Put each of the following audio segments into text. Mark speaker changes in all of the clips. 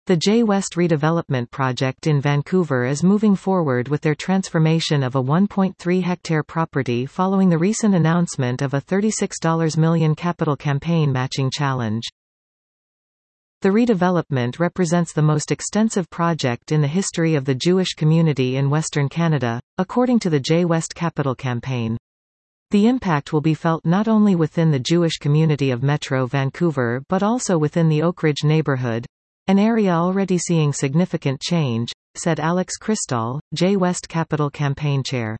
Speaker 1: The J West redevelopment project in Vancouver is moving forward with their transformation of a 1.3-hectare property following the recent announcement of a $36 million capital campaign matching challenge. The redevelopment represents the most extensive project in the history of the Jewish community in Western Canada, according to the J West Capital Campaign. The impact will be felt not only within the Jewish community of Metro Vancouver but also within the Oakridge neighbourhood, an area already seeing significant change, said Alex Crystal, J West Capital Campaign Chair.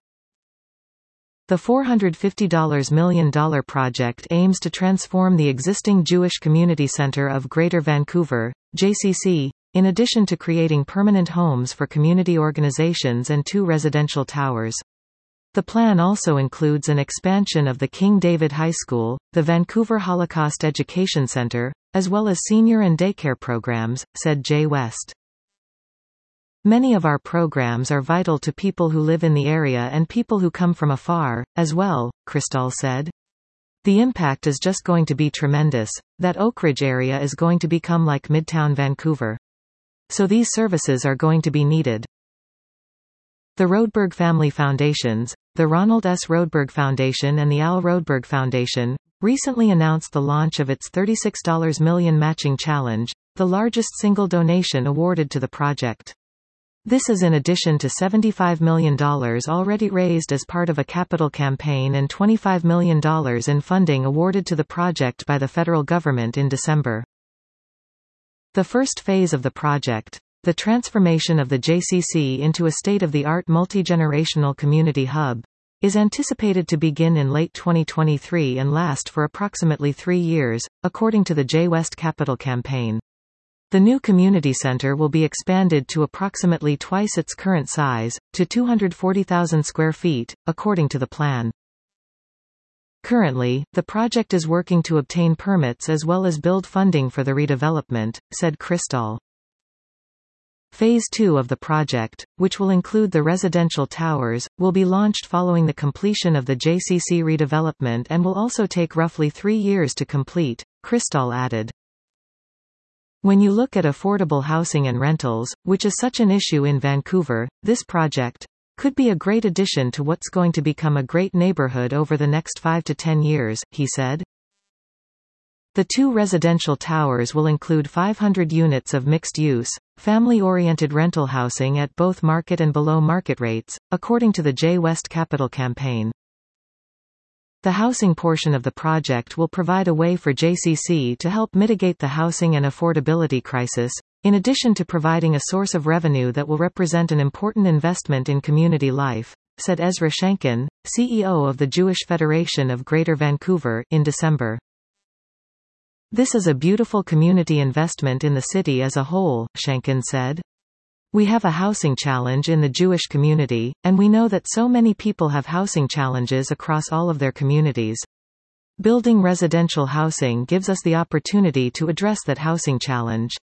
Speaker 1: The $450 million project aims to transform the existing Jewish Community Centre of Greater Vancouver, JCC, in addition to creating permanent homes for community organizations and 2 residential towers. The plan also includes an expansion of the King David High School, the Vancouver Holocaust Education Centre, as well as senior and daycare programs, said J West. Many of our programs are vital to people who live in the area and people who come from afar, as well, Crystal said. The impact is just going to be tremendous. That Oakridge area is going to become like Midtown Vancouver. So these services are going to be needed. The Rodeberg Family Foundations, the Ronald S. Rodeberg Foundation and the Al Rodeberg Foundation, recently announced the launch of its $36 million matching challenge, the largest single donation awarded to the project. This is in addition to $75 million already raised as part of a capital campaign and $25 million in funding awarded to the project by the federal government in December. The first phase of the project, the transformation of the JCC into a state-of-the-art multi-generational community hub, is anticipated to begin in late 2023 and last for approximately 3 years, according to the J West Capital Campaign. The new community center will be expanded to approximately twice its current size, to 240,000 square feet, according to the plan. Currently, the project is working to obtain permits as well as build funding for the redevelopment, said Crystal. Phase 2 of the project, which will include the residential towers, will be launched following the completion of the JCC redevelopment and will also take roughly 3 years to complete, Crystal added. When you look at affordable housing and rentals, which is such an issue in Vancouver, this project could be a great addition to what's going to become a great neighborhood over the next 5 to 10 years, he said. The 2 residential towers will include 500 units of mixed-use, family-oriented rental housing at both market and below market rates, according to the J West Capital Campaign. The housing portion of the project will provide a way for JCC to help mitigate the housing and affordability crisis, in addition to providing a source of revenue that will represent an important investment in community life, said Ezra Shenkin, CEO of the Jewish Federation of Greater Vancouver, in December. This is a beautiful community investment in the city as a whole, Shenkin said. We have a housing challenge in the Jewish community, and we know that so many people have housing challenges across all of their communities. Building residential housing gives us the opportunity to address that housing challenge.